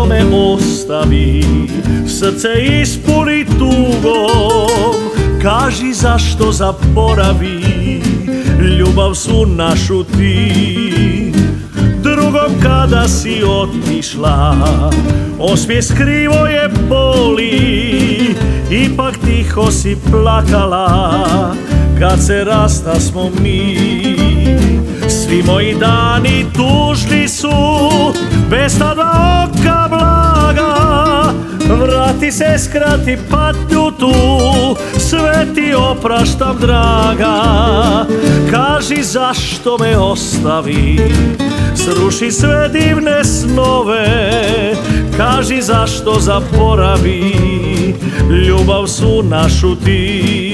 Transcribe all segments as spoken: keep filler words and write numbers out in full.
zašto me ostavi, srce ispuni tugom. Kaži zašto zaboravi, ljubav su našu ti. Drugom kada si otišla, osmijeh krivo je boli. Ipak tiho si plakala, kad se rastasmo mi. Svi moji dani tužni su, bez ta dva oka blaga. Vrati se, skrati patnju tu, sve ti opraštam draga. Kaži zašto me ostavi, sruši sve divne snove. Kaži zašto zaboravi, ljubav su našu ti.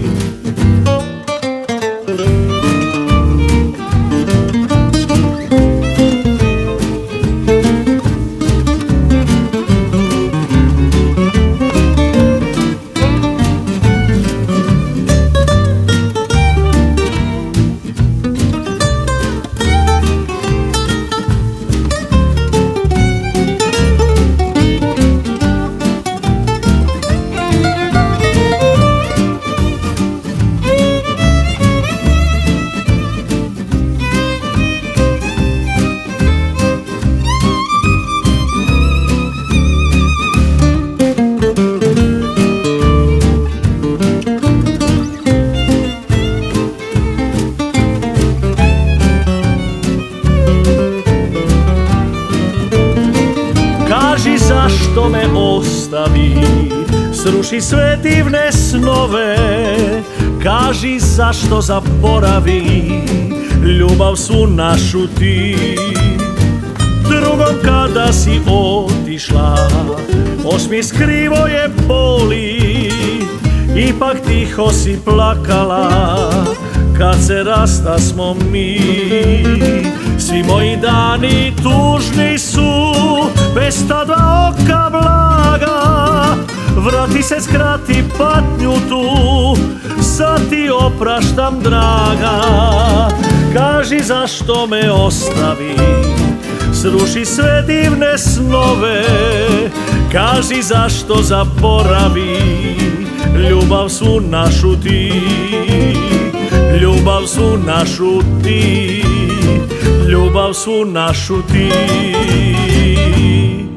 Kaži zašto me ostavi, sruši sve divne snove. Kaži zašto zaboravi, ljubav su našu ti. Drugom kada si otišla, osmijeh krivo je boli. Ipak tiho si plakala, kad se rastasmo mi. Svi moji dani tužni su, bez ta dva oka blaga. Vrati se, skrati patnju tu, sad ti opraštam draga. Kaži zašto me ostavi, sruši sve divne snove. Kaži zašto zaboravi, ljubav su našu ti. Ljubav su našu ti, ljubav su našu ti.